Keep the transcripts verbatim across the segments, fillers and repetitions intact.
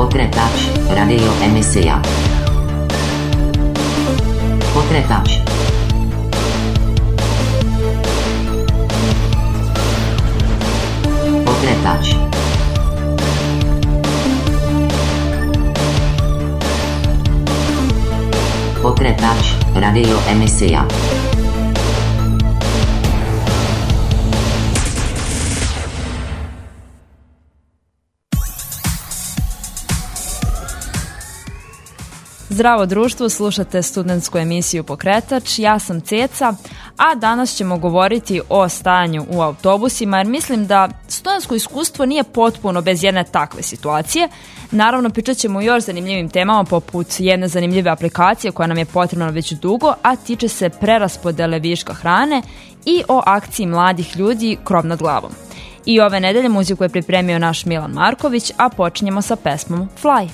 Pokretač, radio emisija. Pokretač. Pokretač. Pokretač, radio emisija. Zdravo društvo, slušate studentsku emisiju Pokretač, ja sam Ceca, a danas ćemo govoriti o stajanju u autobusima jer mislim da studentsko iskustvo nije potpuno bez jedne takve situacije. Naravno, pričat ćemo o još zanimljivim temama poput jedne zanimljive aplikacije koja nam je potrebna već dugo, a tiče se preraspodele viška hrane i o akciji mladih ljudi Krov nad glavom. I ove nedelje muziku je pripremio naš Milan Marković, a počinjemo sa pesmom Fly.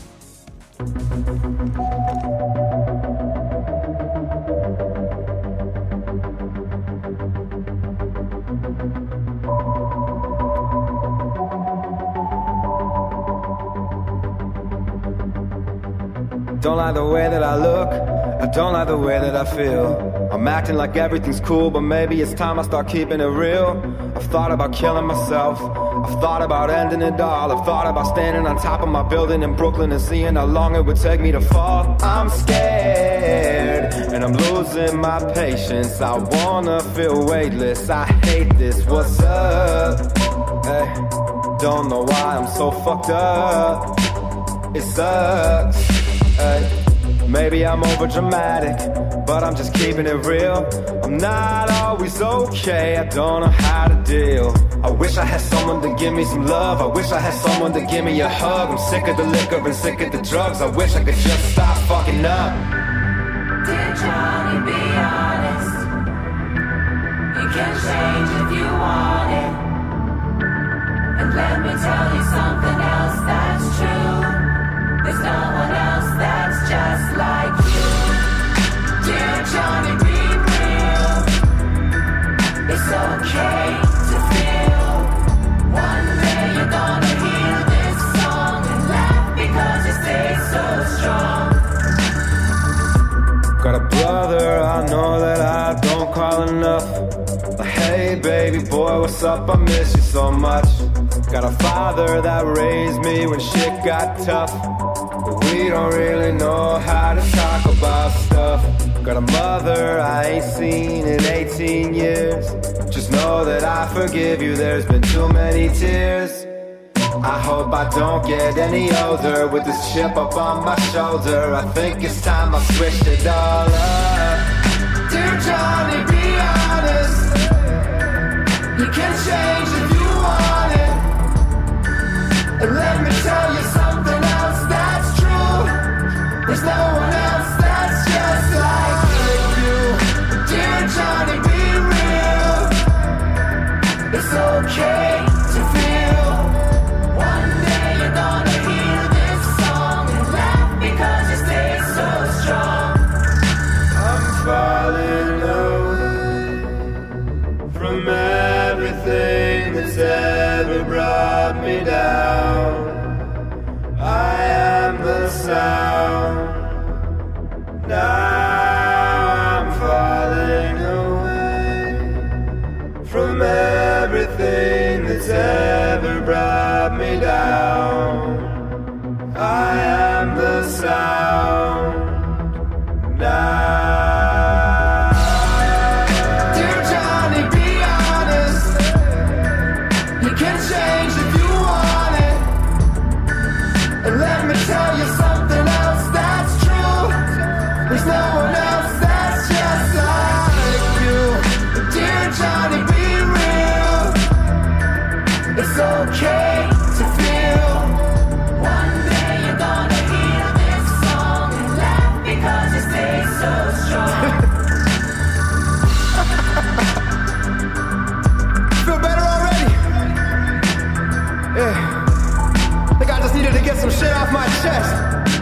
Don't like the way that I look, I don't like the way that I feel. I'm acting like everything's cool, but maybe it's time I start keeping it real. I've thought about killing myself, I've thought about ending it all. I've thought about standing on top of my building in Brooklyn and seeing how long it would take me to fall. I'm scared, and I'm losing my patience. I wanna feel weightless, I hate this, what's up? Hey, don't know why I'm so fucked up. It sucks. Hey, maybe I'm over dramatic, but I'm just keeping it real. I'm not always okay, I don't know how to deal. I wish I had someone to give me some love, I wish I had someone to give me a hug. I'm sick of the liquor and sick of the drugs, I wish I could just stop fucking up. Dear Johnny, be honest, you can change if you want it. And let me tell you something else that's true. There's no one else that's just like you. Dear Johnny, be real. It's okay to feel. One day you're gonna hear this song and laugh because you stay so strong. Got a brother I know that I don't call enough. Like, hey baby boy, what's up? I miss you so much. Got a father that raised me when shit got tough. We don't really know how to talk about stuff. Got a mother I ain't seen in eighteen years. Just know that I forgive you, there's been too many tears. I hope I don't get any older with this chip up on my shoulder. I think it's time I switched it all up. Dear Johnny, be honest, you can change if you want it. And let me tell you something else that's true. There's no one else that's just like you. Dear Johnny, be real. It's okay to feel. One day you're gonna hear this song and laugh because you stay so strong. I'm falling away from everything that's ever brought me down. I am the sound. Now I'm falling away from everything that's ever brought me down. I am the sound. Now, Dear Johnny, be honest, you can change if you want it. And let me tell you something else that's true. There's no one else that's just like you. Dear Johnny, be real. It's okay to feel. One day you're gonna hear this song and laugh because you stay so strong. feel better already? Yeah. Think I just needed to get some shit off my chest.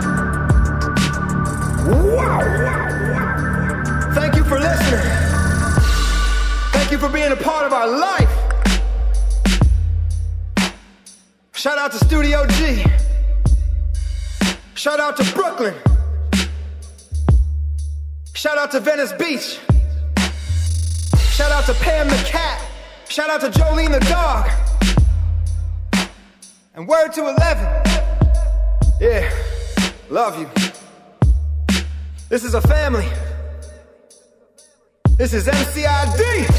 Wow. Thank you for listening. Thank you for being a part of our life. Shout out to Studio G. Shout out to Brooklyn. Shout out to Venice Beach. Shout out to Pam the cat. Shout out to Jolene the dog. And word to eleven. Yeah, love you. This is a family. This is M C I D.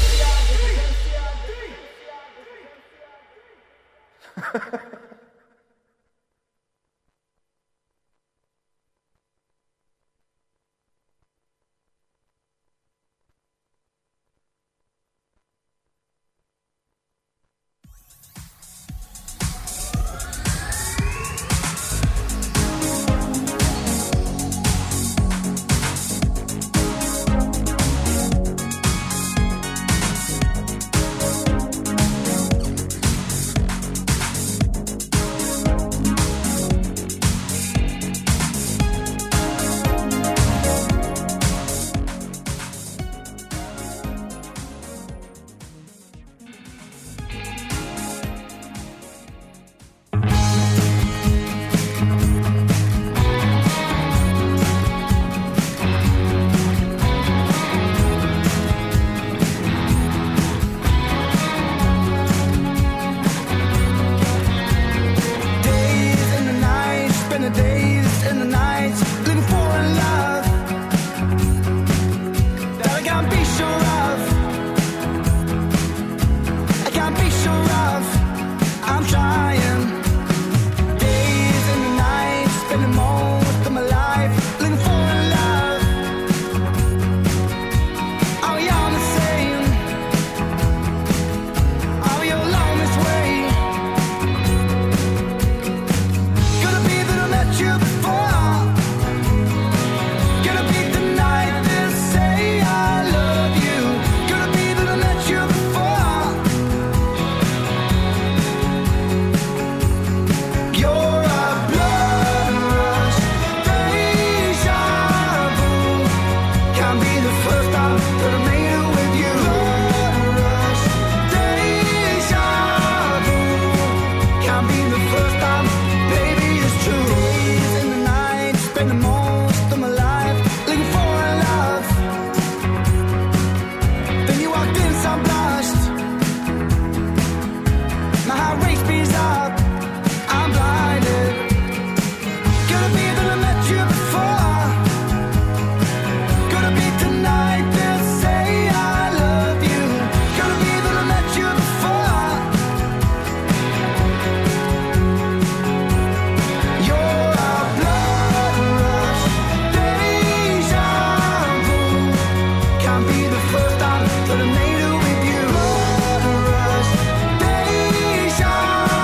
First time that I made it with you. Blood rush, deja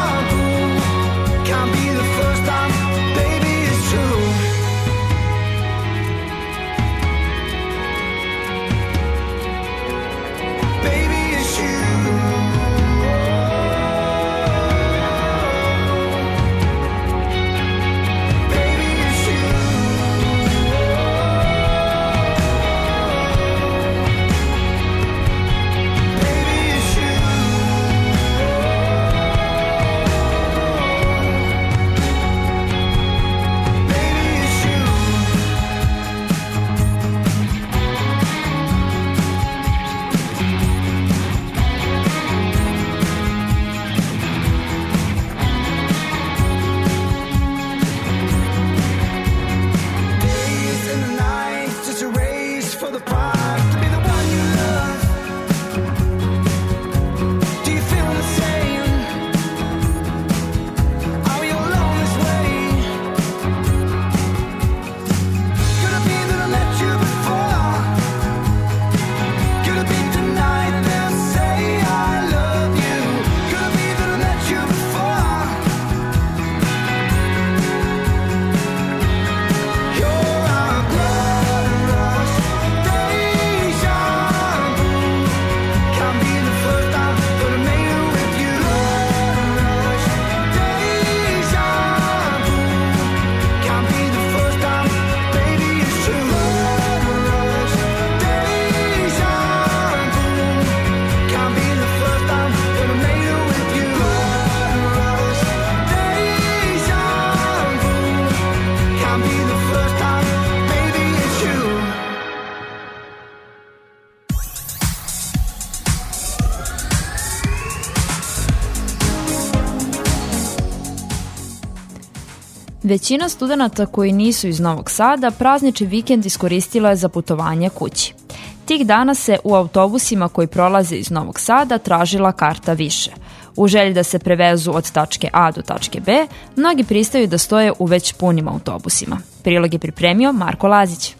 Većina studenata koji nisu iz Novog Sada praznični vikend iskoristila je za putovanje kući. Tih dana se u autobusima koji prolaze iz Novog Sada tražila karta više. U želji da se prevezu od tačke A do tačke B, mnogi pristaju da stoje u već punim autobusima. Prilog je pripremio Marko Lazić.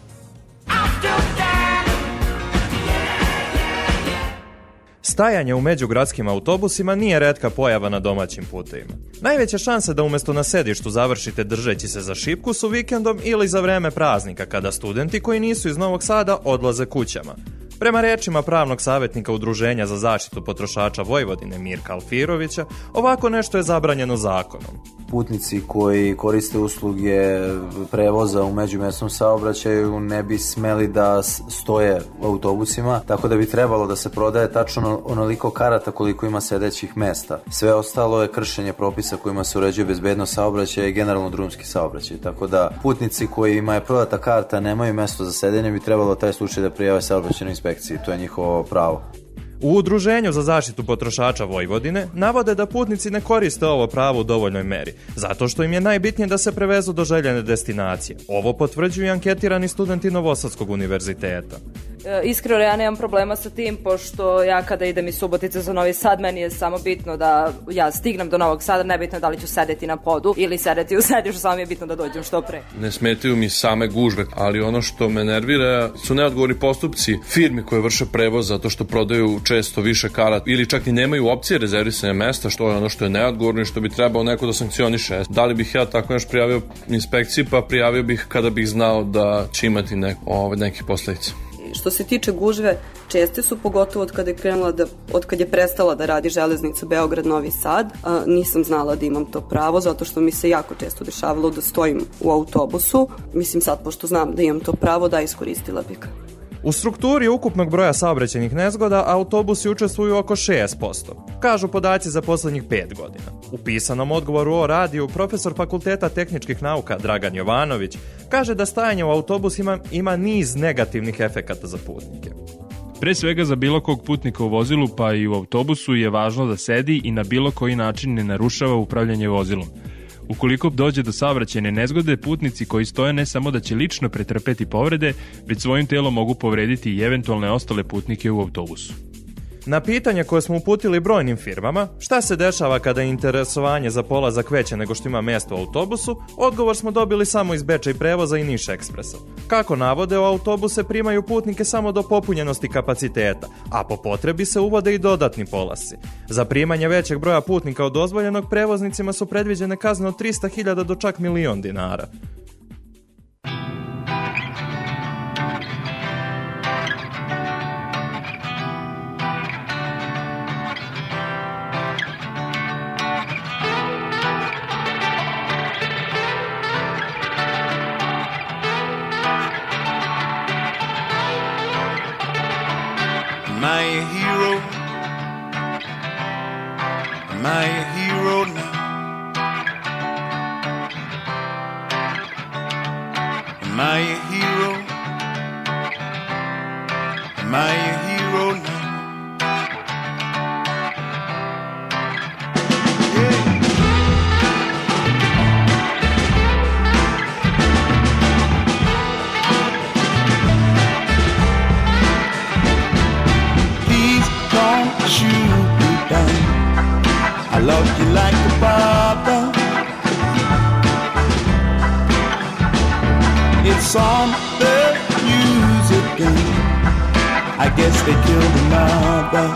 Stajanje u međugradskim autobusima nije retka pojava na domaćim putevima. Najveće šanse da umjesto na sedištu završite držeći se za šipku su vikendom ili za vreme praznika, kada studenti koji nisu iz Novog Sada odlaze kućama. Prema rečima pravnog savjetnika Udruženja za zaštitu potrošača Vojvodine Mirka Alfirovića, ovako nešto je zabranjeno zakonom. Putnici koji koriste usluge prevoza u međumjesnom saobraćaju ne bi smeli da stoje u autobusima, tako da bi trebalo da se prodaje tačno onoliko karata koliko ima sedećih mesta. Sve ostalo je kršenje propisa kojima se uređuje bezbednost saobraćaja i generalno drumski saobraćaj. Tako da putnici kojima je prodata karta nemaju mesto za sedenje bi trebalo taj slučaj da prijave saobraćajnoj inspekciji. To je njihovo pravo. U Udruženju za zaštitu potrošača Vojvodine navode da putnici ne koriste ovo pravo u dovoljnoj meri, zato što im je najbitnije da se prevezu do željene destinacije. Ovo potvrđuju i anketirani studenti Novosadskog univerziteta. Iskreno, ja nemam problema sa tim, pošto ja kada idem iz Subotice za Novi Sad, meni je samo bitno da ja stignem do Novog Sada, nebitno da li ću sedeti na podu ili sedeti u sedištu, samo mi je bitno da dođem što pre. Ne smetaju mi same gužve, ali ono što me nervira su neodgovorni postupci firmi koje vrše prevoz zato što prodaju često više karata ili čak ni nemaju opcije rezervisanja mesta, što je ono što je neodgovorno i što bi trebao neko da sankcioniše. Da li bih ja tako nešto prijavio inspekciji? Pa prijavio bih kada bih znao da će imati nek, ove, nekih posledica. Što se tiče gužve, česte su, pogotovo od kada je krenula da, od kad je prestala da radi železnica Beograd-Novi Sad. A, nisam znala da imam to pravo, zato što mi se jako često dešavalo da stojim u autobusu. Mislim, sad, pošto znam da imam to pravo, da iskoristila bih ga. U strukturi ukupnog broja saobraćajnih nezgoda autobusi učestvuju oko šest posto, kažu podaci za poslednjih pet godina. U pisanom odgovoru o radiju profesor Fakulteta tehničkih nauka Dragan Jovanović kaže da stajanje u autobusima ima niz negativnih efekata za putnike. Pre svega za bilo kog putnika u vozilu pa i u autobusu je važno da sedi i na bilo koji način ne narušava upravljanje vozilom. Ukoliko dođe do saobraćajne nezgode, putnici koji stoje ne samo da će lično pretrpeti povrede, već svojim telom mogu povrediti i eventualne ostale putnike u autobusu. Na pitanje koje smo uputili brojnim firmama, šta se dešava kada je interesovanje za polazak veće nego što ima mjesto u autobusu, odgovor smo dobili samo iz Bečej prevoza i Niš ekspresa. Kako navode, u autobuse primaju putnike samo do popunjenosti kapaciteta, a po potrebi se uvode i dodatni polasci. Za primanje većeg broja putnika od dozvoljenog prevoznicima su predviđene kazne od trista hiljada do čak milion dinara. Am I a hero? Am I a hero now? Am I a hero? Am I a hero now? I love you like a barber. It's on the news again. I guess they killed the mother.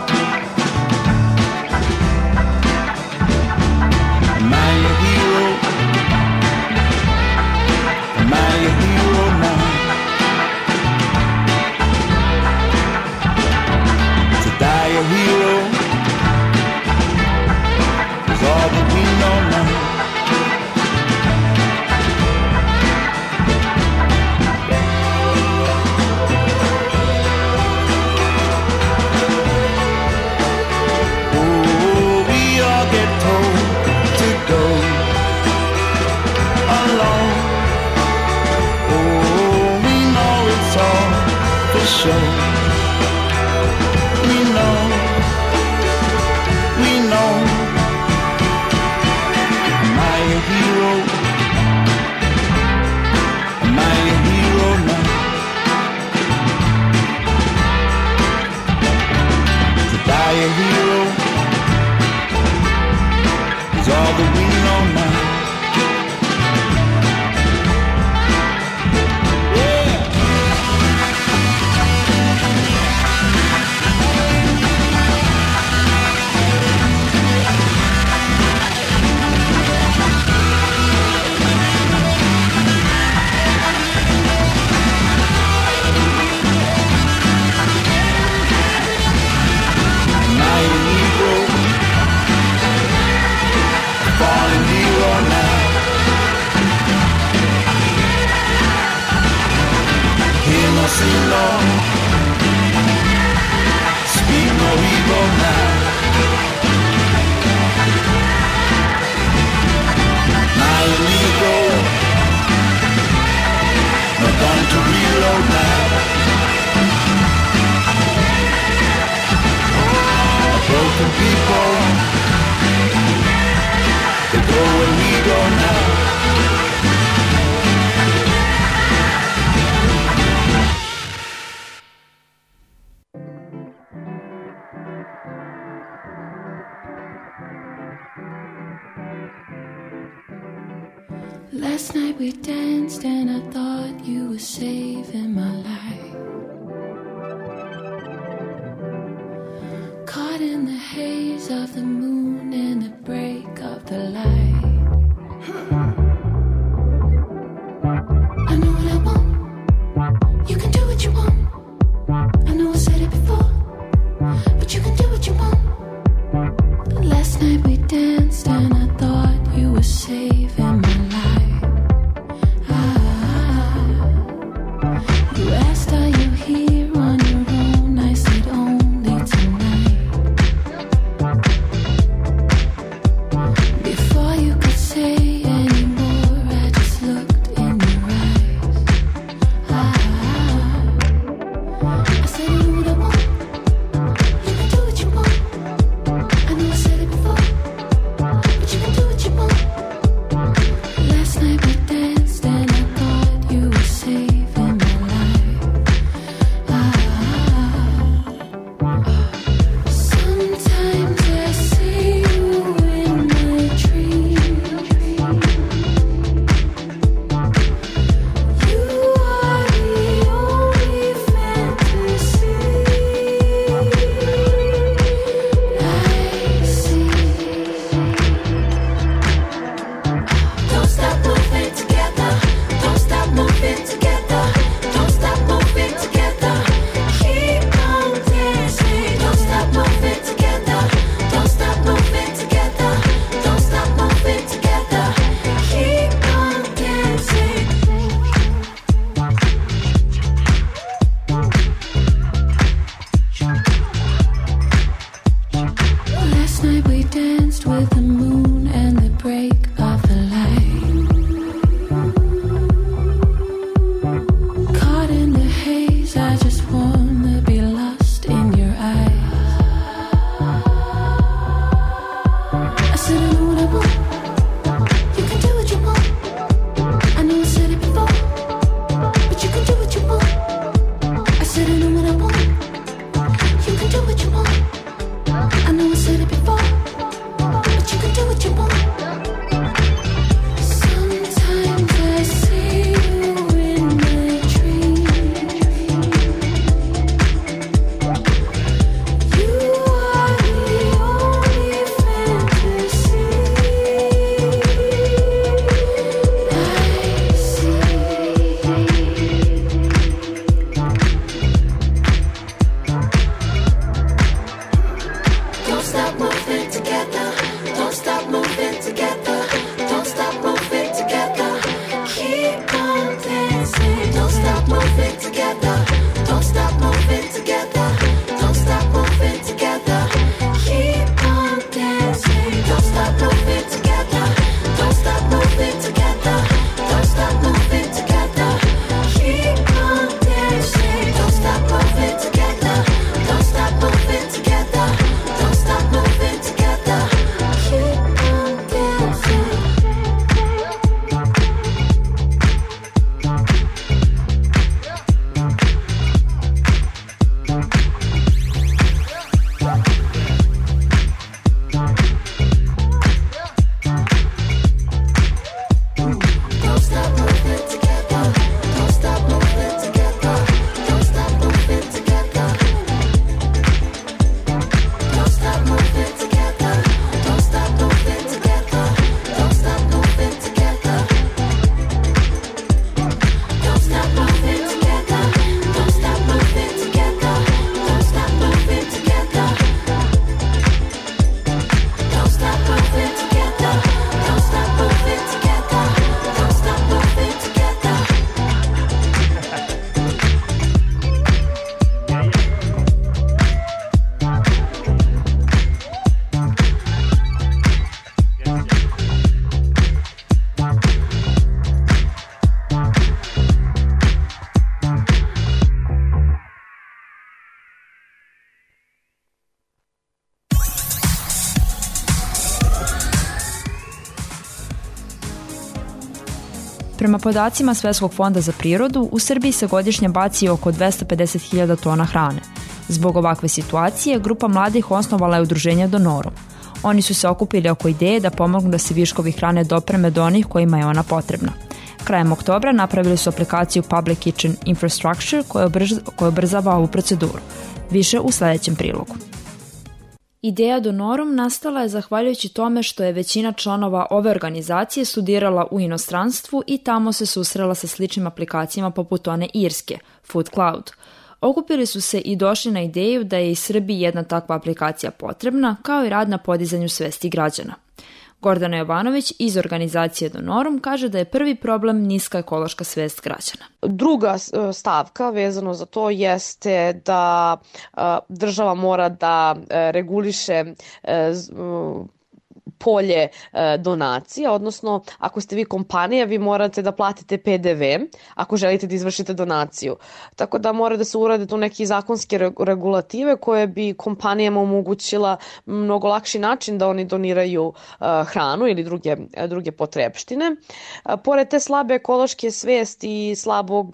Am I a hero? Am I a hero now? To die a hero is all that we know now. all that we know now. Sing long, speak no evil now. Now you need go, no time to reload now. Broken people, they go where we go now. Last night we danced and I thought you were saving my life. Caught in the haze of the moon and the break of the light. I know what I want. You can do what you want. I know I said it before, but you can do what you want. Last night we danced and I thought you were saving my life. You asked, are you here on your own? I said only tonight. Before you could say any more, I just looked in your eyes. I, I said, you know what I want. You can do what you want. I know I said it before, but you can do what you want. Last night we danced and I thought you were saving my life. Sometimes I see you in my dreams. You are the only fantasy I see. Don't stop moving together. Don't stop moving together. Don't stop moving together. Keep on dancing. Don't stop moving together. Don't stop moving together. Don't stop moving together. Keep on dancing. Last night we danced with the moon and the break of the light. Caught in the haze, I just wanna be lost in your eyes. I said I know what I want. You can do what you want. I know I said it before, but you can do what you want. I said I know what I want. You can do what you want. I know I said it before, but you can do what you want. Sometimes I see you in my dreams. You are the only fantasy Prema podacima Svetskog fonda za prirodu, u Srbiji se godišnje baci oko dvesta pedeset hiljada tona hrane. Zbog ovakve situacije, grupa mladih osnovala je udruženje Donorum. Oni su se okupili oko ideje da pomognu da se viškovi hrane dopreme do onih kojima je ona potrebna. Krajem oktobra napravili su aplikaciju Public Kitchen Infrastructure koja koja ubrzava ovu proceduru. Više u sledećem prilogu. Ideja Donorum nastala je zahvaljujući tome što je većina članova ove organizacije studirala u inostranstvu i tamo se susrela sa sličnim aplikacijama poput one irske, Food Cloud. Okupili su se i došli na ideju da je i Srbiji jedna takva aplikacija potrebna, kao i rad na podizanju svesti građana. Gordana Jovanović iz organizacije Donorum kaže da je prvi problem niska ekološka svest građana. Druga stavka vezano za to jeste da država mora da reguliše polje e, donacija, odnosno ako ste vi kompanija, vi morate da platite P D V ako želite da izvršite donaciju. Tako da mora da se urade tu neki zakonske regulative koje bi kompanijama omogućila mnogo lakši način da oni doniraju e, hranu ili druge, druge potrebštine. E, pored te slabe ekološke svesti i slabog,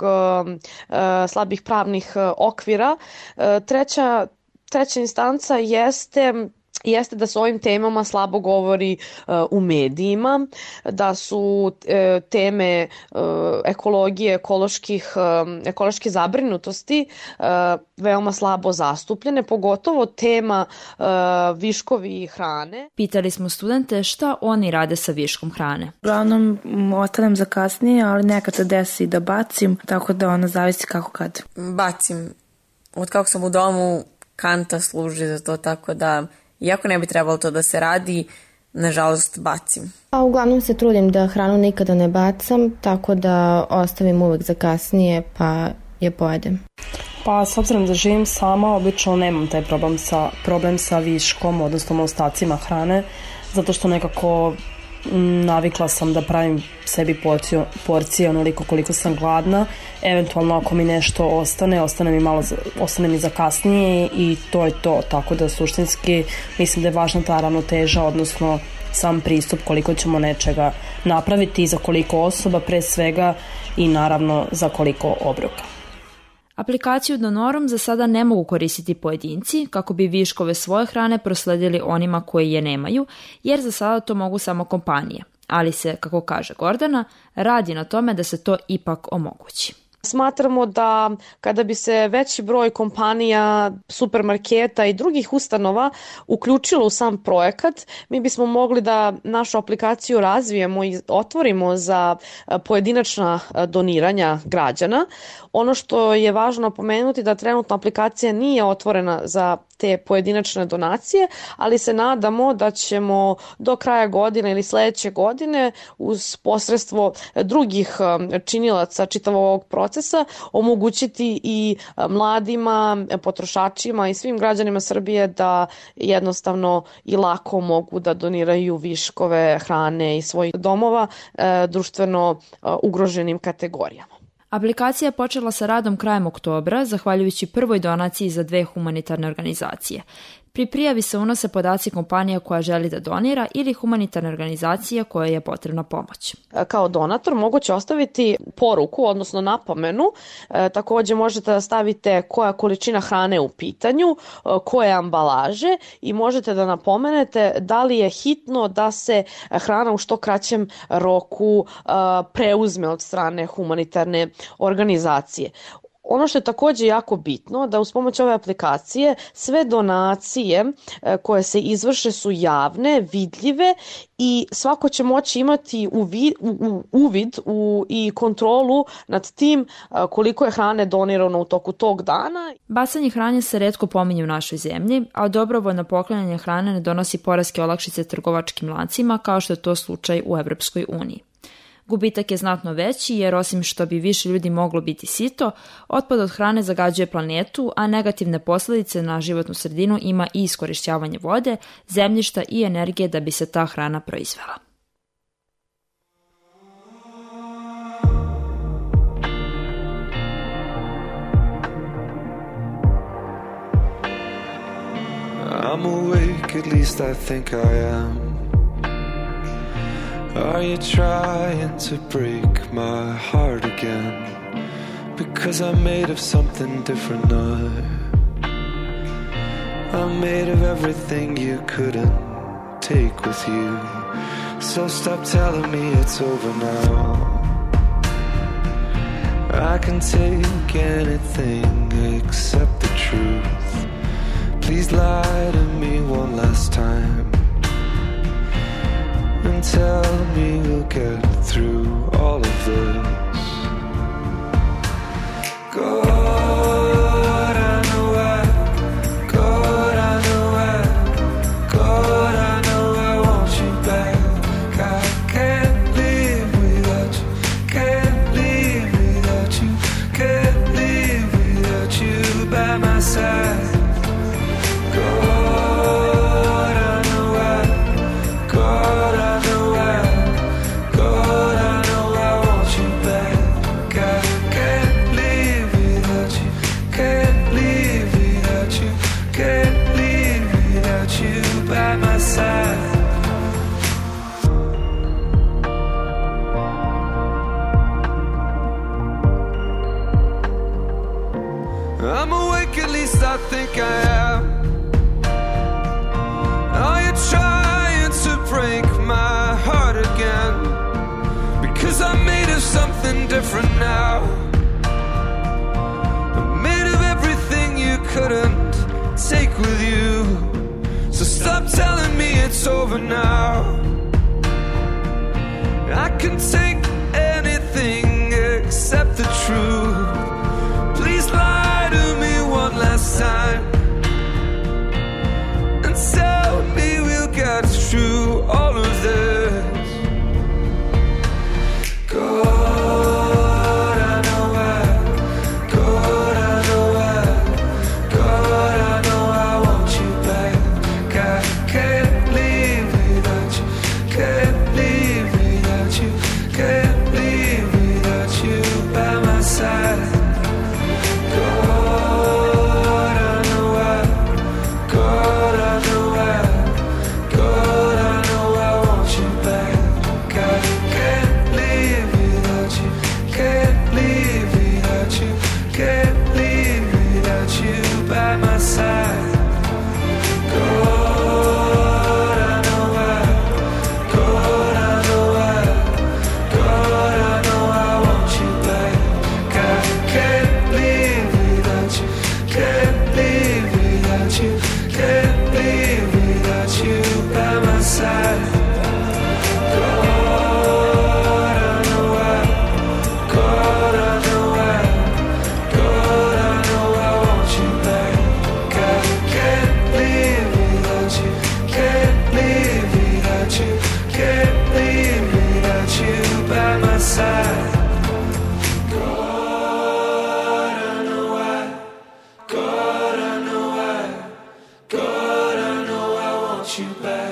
e, slabih pravnih okvira, e, treća, treća instanca jeste jeste da se o ovim temama slabo govori uh, u medijima, da su uh, teme uh, ekologije, ekoloških, uh, ekološke zabrinutosti uh, veoma slabo zastupljene, pogotovo tema uh, viškovi hrane. Pitali smo studente šta oni rade sa viškom hrane. Uglavnom ostavim za kasnije, ali nekad se desi da bacim, tako da ona zavisi kako kad. Bacim. Od kako sam u domu, kanta služi za to, tako da iako ne bi trebalo to da se radi, nažalost bacim. A uglavnom se trudim da hranu nikada ne bacam, tako da ostavim uvek za kasnije pa je pojedem. Pa s obzirom da živim sama, obično nemam taj problem sa, problem sa viškom, odnosno ostacima hrane, zato što nekako m, navikla sam da pravim sebi porciju, porcije onoliko koliko sam gladna. Eventualno ako mi nešto ostane, ostane mi malo za, ostane mi za kasnije i to je to. Tako da suštinski mislim da je važna ta ravnoteža, odnosno sam pristup koliko ćemo nečega napraviti i za koliko osoba pre svega i naravno za koliko obroka. Aplikaciju Donorum za sada ne mogu koristiti pojedinci kako bi viškove svoje hrane prosledili onima koji je nemaju, jer za sada to mogu samo kompanije. Ali se, kako kaže Gordana, radi na tome da se to ipak omogući. Smatramo da kada bi se veći broj kompanija, supermarketa i drugih ustanova uključilo u sam projekat, mi bismo mogli da našu aplikaciju razvijemo i otvorimo za pojedinačna doniranja građana. Ono što je važno napomenuti da trenutno aplikacija nije otvorena za te pojedinačne donacije, ali se nadamo da ćemo do kraja godine ili sledeće godine uz posredstvo drugih činilaca čitavog ovog procesa omogućiti i mladima, potrošačima i svim građanima Srbije da jednostavno i lako mogu da doniraju viškove hrane iz svojih domova društveno ugroženim kategorijama. Aplikacija je počela sa radom krajem oktobra, zahvaljujući prvoj donaciji za dve humanitarne organizacije. Pri prijavi se unose podaci kompanija koja želi da donira ili humanitarne organizacije koja je potrebna pomoć. Kao donator moguće ostaviti poruku, odnosno napomenu. E, takođe možete da stavite koja količina hrane je u pitanju, koje ambalaže i možete da napomenete da li je hitno da se hrana u što kraćem roku e, preuzme od strane humanitarne organizacije. Ono što je takođe jako bitno, da uz pomoć ove aplikacije sve donacije koje se izvrše su javne, vidljive i svako će moći imati uvid, u, uvid u, i kontrolu nad tim koliko je hrane donirano u toku tog dana. Bacanje hrane se retko pominje u našoj zemlji, a dobrovoljno poklanjanje hrane ne donosi poreske olakšice trgovačkim lancima kao što je to slučaj u Evropskoj uniji. Gubitak je znatno veći jer osim što bi više ljudi moglo biti sito, otpad od hrane zagađuje planetu, a negativne posledice na životnu sredinu ima i iskorišćavanje vode, zemljišta i energije da bi se ta hrana proizvela. I'm awake, at least I think I am. Are you trying to break my heart again? Because I'm made of something different now. I'm made of everything you couldn't take with you. So stop telling me it's over now. I can take anything except the truth. Please lie to me one last time and tell me we'll get through all of this. God, I know I, God, I know I, God, I know I want you back. I can't live without you, can't live without you, can't live without you by my side. God, I know I, God, I know I, God, I know I want you back. I can't live without you, can't live without you, can't live without you by my side. I'm awake, at least I think I am. Are you trying to break my heart again? Because I'm made of something different now. I'm made of everything you couldn't take with you. So stop telling me it's over now. I can take anything except the truth. Please lie to me one last time and tell me we'll get through all of this. God, I know I, God, I know I, God, I know I want you back. I can't live without you, can't live without you, can't live without you by my side. God, I know I, God, I know I, God, I know I want you back. I can't live without you, can't live without you, can't live without you by my side. God, I know I, God, I know I, God, I know I want you back. I can't live without you, can't live without you, can't live without you by my side. God, I know I, God, I know I, God, I know I want you back. I can't live without you, can't live without you, can't live without you by my side. God, I know I, God, I know I, God, I know I want you back.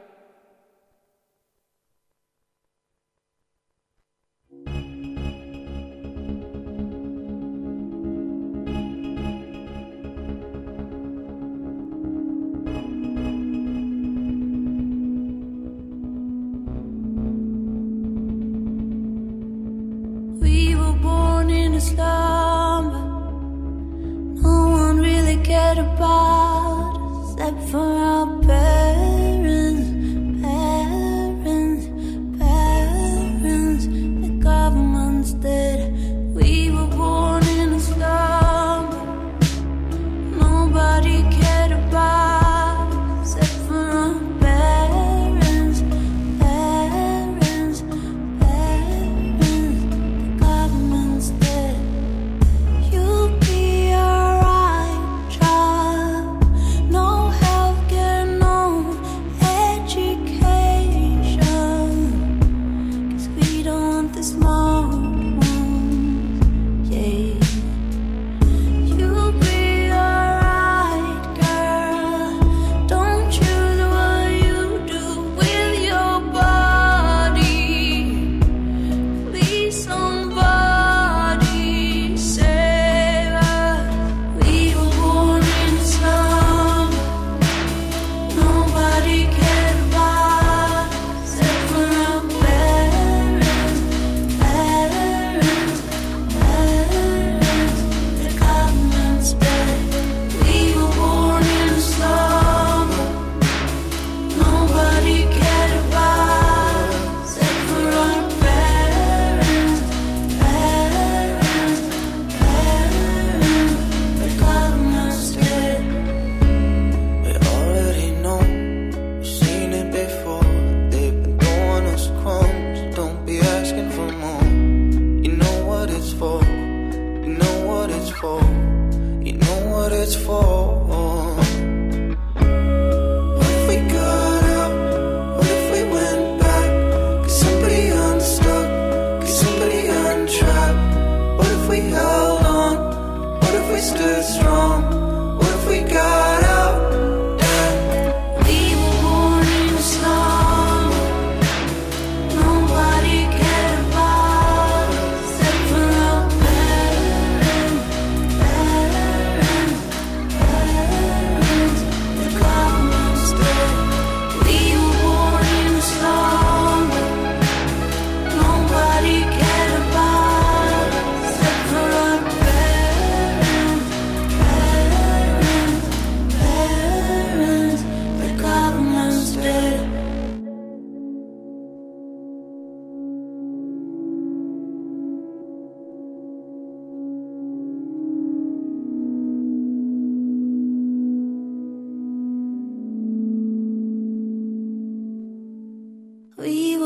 We were born in a slumber. No one really cared about us except for our parents, parents, parents. The government's dead. We were born in a slumber. Nobody cared about us except for our parents, parents, parents. The government's dead. You'll be alright, child.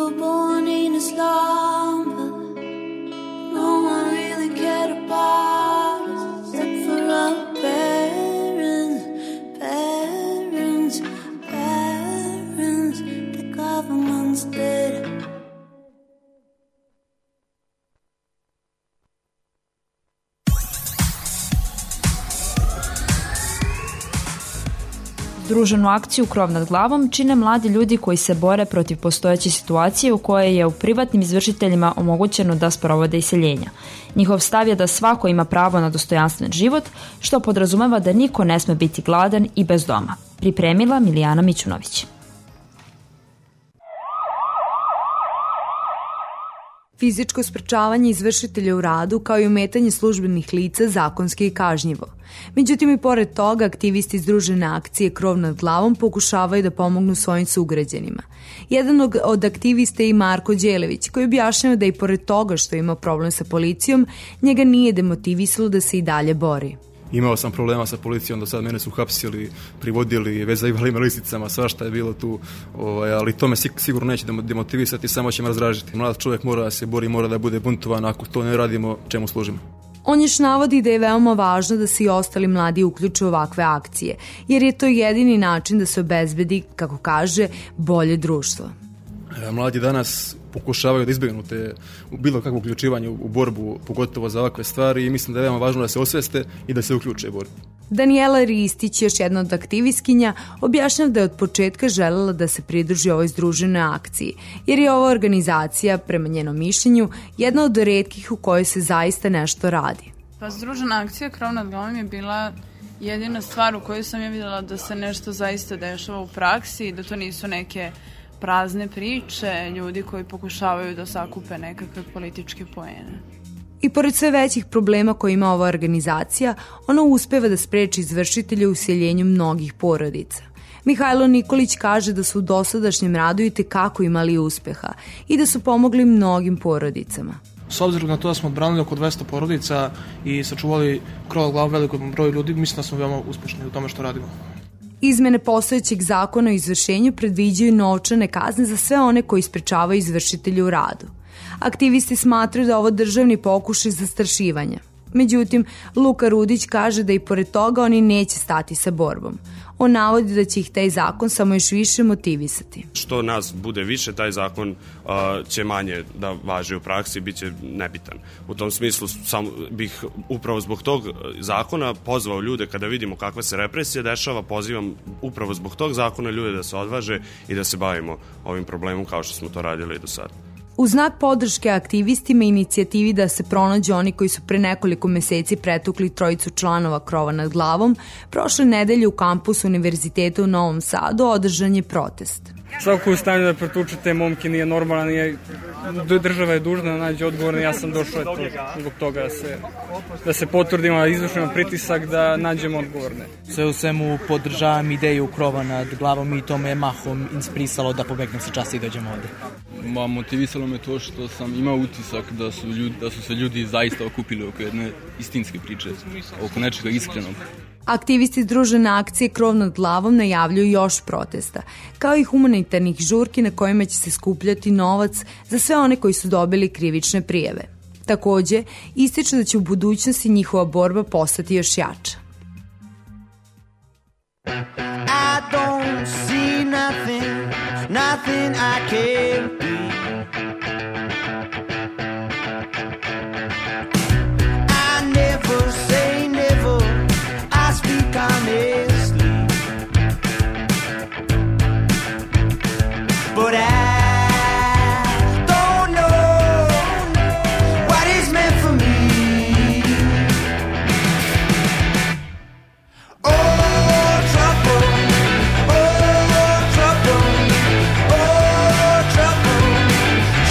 were born in a slumber. No one really cared about us except for our parents, parents, parents. The government's dead. Združenu akciju Krov nad glavom čine mladi ljudi koji se bore protiv postojeće situacije u kojoj je u privatnim izvršiteljima omogućeno da sprovode iseljenja. Njihov stav je da svako ima pravo na dostojanstven život, što podrazumeva da niko ne sme biti gladan i bez doma. Pripremila Milijana Mićunović. Fizičko sprečavanje izvršitelja u radu kao i ometanje službenih lica zakonski je kažnjivo. Međutim, i pored toga, aktivisti Združene akcije Krov nad glavom pokušavaju da pomognu svojim sugrađanima. Jedan od aktivista je i Marko Đelević, koji objašnjava da i pored toga što ima problem sa policijom, njega nije demotivisalo da se i dalje bori. Imao sam problema sa policijom, do sad mene su hapsili, privodili, vezivali me lisicama, svašta je bilo tu, ovaj, ali to me sigurno neće demotivisati, samo će me razdražiti. Mlad čovjek mora da se bori, mora da bude buntovan, ako to ne radimo, čemu služimo. On još navodi da je veoma važno da se i ostali mladi uključe u ovakve akcije, jer je to jedini način da se obezbedi, kako kaže, bolje društvo. Mladi danas pokušavaju da izbjegnu te bilo kakvo uključivanje u borbu, pogotovo za ovakve stvari, i mislim da je veoma važno da se osveste i da se uključe u borbu. Daniela Ristić, još jedna od aktivistkinja, objašnjava da je od početka želela da se pridruži ovoj združenoj akciji, jer je ova organizacija, prema njenom mišljenju, jedna od retkih u kojoj se zaista nešto radi. Pa Združena akcija Krov nad glavom je bila jedina stvar u kojoj sam ja vidjela da se nešto zaista dešava u praksi, da to nisu neke prazne priče, ljudi koji pokušavaju da sakupe nekakve političke poene. I pored sve većih problema koje ima ova organizacija, ona uspeva da spreči izvršitelje u useljenju mnogih porodica. Mihajlo Nikolić kaže da su u dosadašnjem radu i tekako imali uspeha i da su pomogli mnogim porodicama. S obzirom na to da smo odbranili oko dvesta porodica i sačuvali krov nad glavom velikom broju ljudi, mislim da smo veoma uspešni u tome što radimo. Izmene postojećeg zakona o izvršenju predviđaju novčane kazne za sve one koji sprečavaju izvršitelje u radu. Aktivisti smatraju da je ovo državni pokušaj zastrašivanja. Međutim, Luka Rudić kaže da i pored toga oni neće stati sa borbom. On navodi da će ih taj zakon samo još više motivisati. Što nas bude više, taj zakon uh, će manje da važi u praksi, bit će nebitan. U tom smislu sam bih upravo zbog tog zakona pozvao ljude, kada vidimo kakva se represija dešava, pozivam upravo zbog tog zakona ljude da se odvaže i da se bavimo ovim problemom kao što smo to radili i do sada. U znak podrške aktivistima i inicijativi da se pronađu oni koji su pre nekoliko meseci pretukli trojicu članova Krova nad glavom, prošle nedelje u kampusu Univerziteta u Novom Sadu održan je protest. Svako u stanju da pretuče te momke nije normalan, nije, država je dužna da nađe odgovorne, ja sam došao eto, zbog toga da se, da se potvrdimo, da izvršimo pritisak da nađemo odgovorne. Sve u svemu podržavam ideju Krova nad glavom i to me je mahom inspirisalo da pobegnem sa časa i dođem ovde. Ma, motivisalo me to što sam imao utisak da su, ljudi, da su se ljudi zaista okupili oko jedne istinske priče, oko nečega iskrenog. Aktivisti Združene akcije Krov nad glavom najavljuju još protesta, kao i humanitarnih žurki na kojima će se skupljati novac za sve one koji su dobili krivične prijave. Takođe, ističe da će u budućnosti njihova borba postati još jača. I don't see nothing, nothing I can't be. I never say never, I speak honestly. But I don't know what is meant for me. Oh, trouble, oh, trouble, oh, trouble.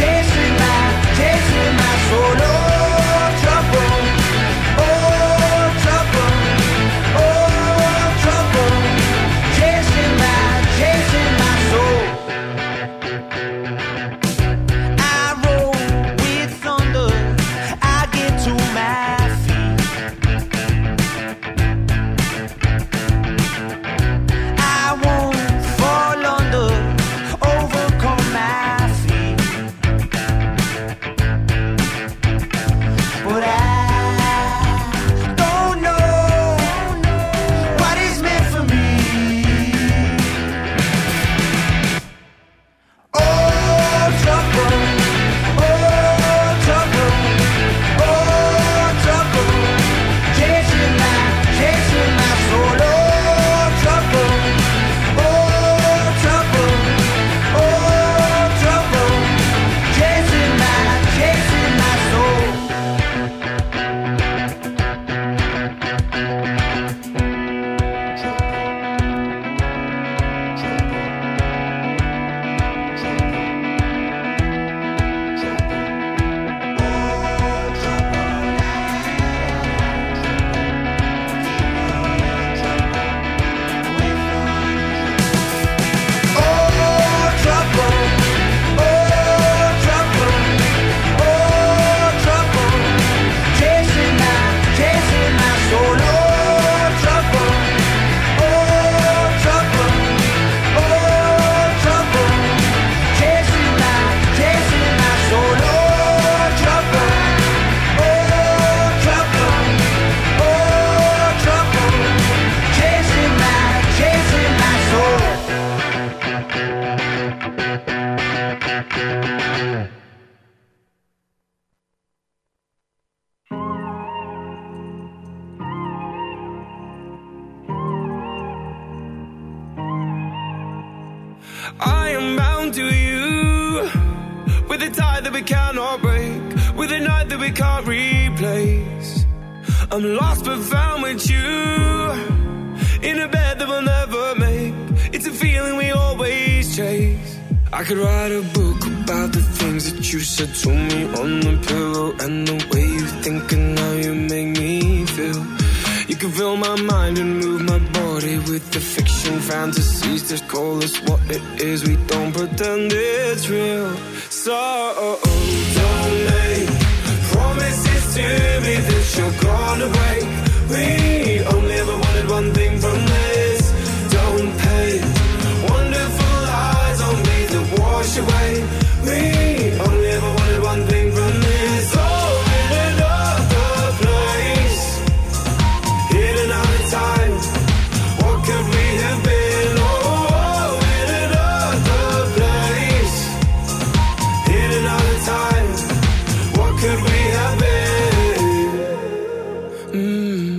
I am bound to you, with a tie that we cannot break, with a night that we can't replace. I'm lost but found with you, in a bed that we'll never make. It's a feeling we always chase. I could write a book about the things that you said to me on the pillow, and the way you think and how you make me feel. You can fill my mind and move my body with the fiction fantasies that call us what it is. We don't pretend it's real. So don't make promises to me that you're gonna break. We only ever wanted one thing from this. Don't paint wonderful eyes on me that wash away. We only ever wanted one thing from this. Oh, in another place, in another time, what could we have been? Oh, in another place, in another time, what could we have been? Mm.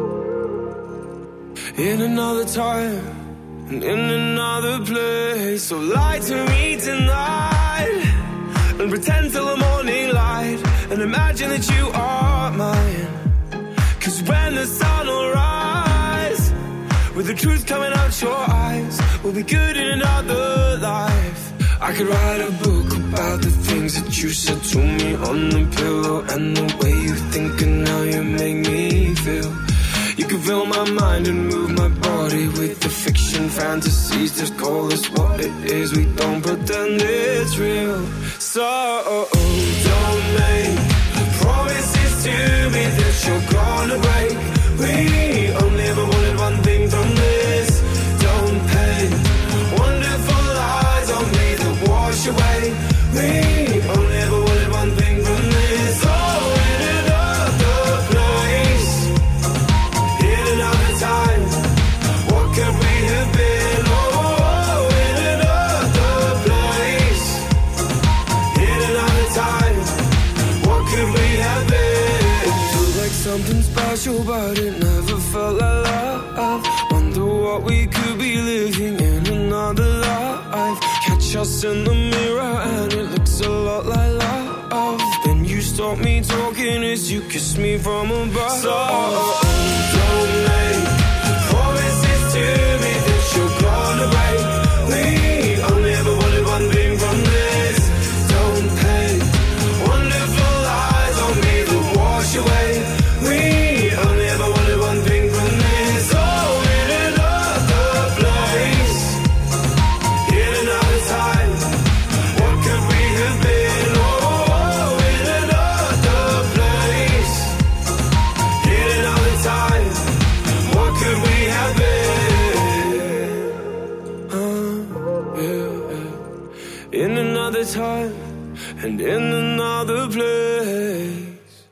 In another time, and in another place. So lie to me tonight, and pretend till the morning light, and imagine that you are mine. Cause when the sun will rise, with the truth coming out your eyes, we'll be good in another life. I could write a book about the things that you said to me on the pillow, and the way you think and how you make me feel. You can fill my mind and move my body with the fiction fantasies that call us what it is. We don't pretend it's real. So don't make promises to me that you're gonna break. We only ever wanted one thing from this. Don't paint wonderful eyes on me that wash away. We only ever wanted one thing from this. Oh, in another place, in another time, what could we have been? Oh, in another place, in another time, what could we have been? Feels like something special, but it never felt like love. Wonder what we could be living in another life. Catch us in the mirror and it looks a lot like love. Then you stop me talking as you kiss me from above. So don't make promises to me that you're gonna break. We only ever wanted one thing from this. Don't paint wonderful eyes on me that wash away. We only ever wanted one thing from this. Oh, in another place, in another time, what could we have been? Oh, in another place, in another time, what could we have been? Uh, yeah, yeah. In another time and in another place.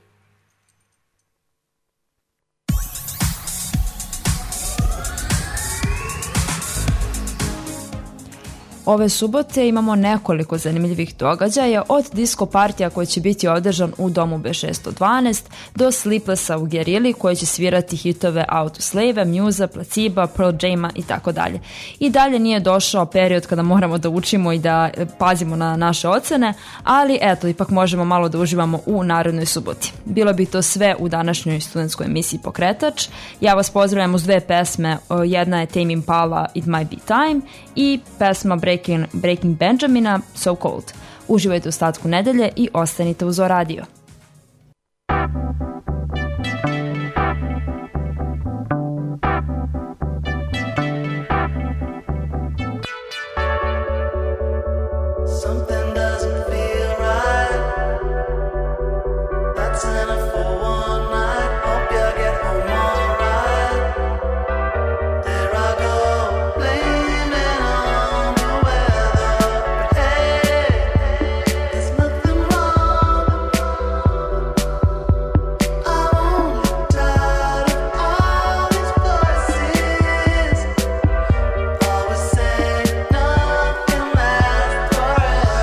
Ove subote imamo nekoliko zanimljivih događaja, od disco partija koji će biti održan u domu B šesto dvanaest do Sleeplessa u Gerili koji će svirati hitove Autoslave, Musa, Placebo, Pearl Jama i tako dalje. I dalje nije došao period kada moramo da učimo i da pazimo na naše ocene, ali eto, ipak možemo malo da uživamo u narednoj suboti. Bilo bi to sve u današnjoj studentskoj emisiji Pokretač. Ja vas pozdravljam uz dve pesme, jedna je Tame Impala, It Might Be Time, i pesma Breaking Breaking Benjamina, So Cold. Uživajte u ostatku nedelje i ostanite uz O Radio. Something doesn't feel right. That's enough for one night. Hope you get home alright. There I go, blaming on the weather. But hey, there's nothing wrong. I'm only tired of all these voices. Always say nothing lasts forever.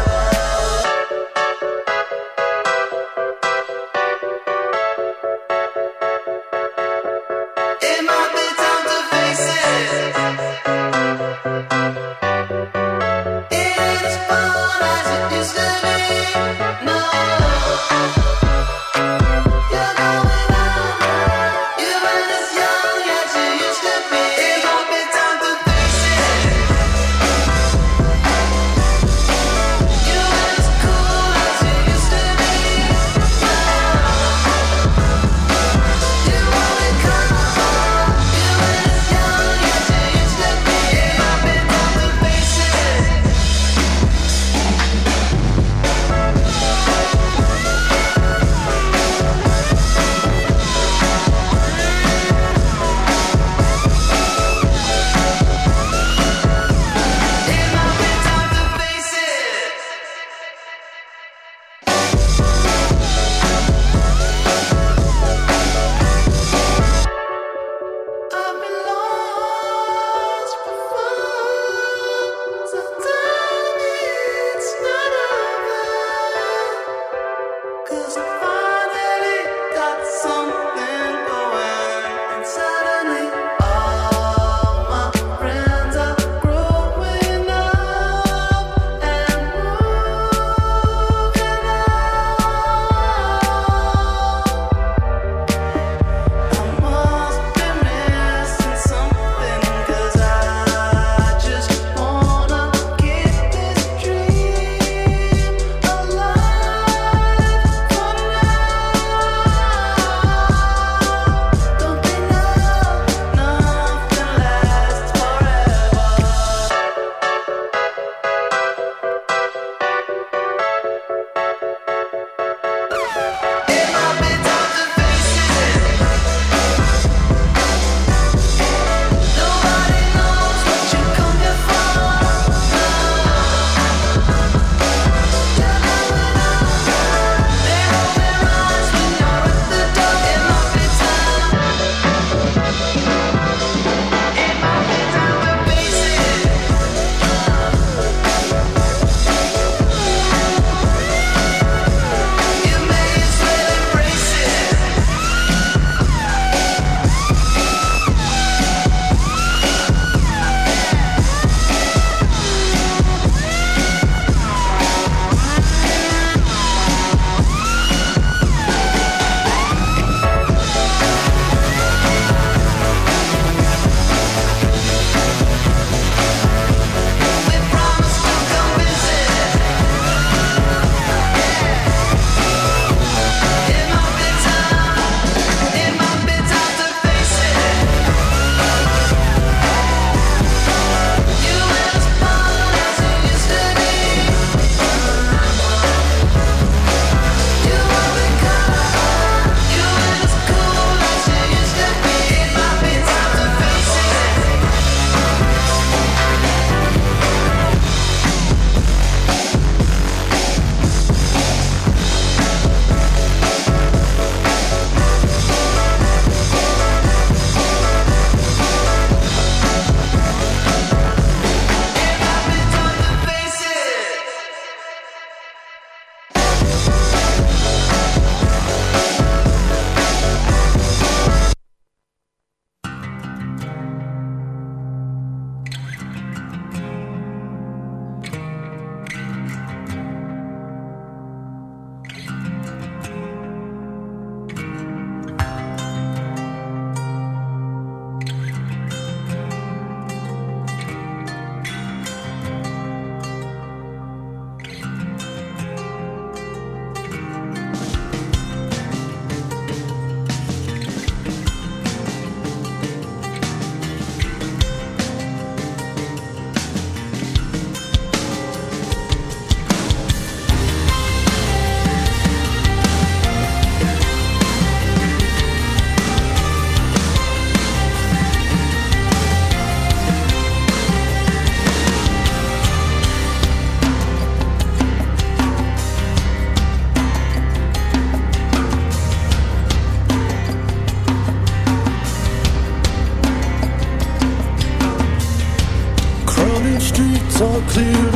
Crowded streets are cleared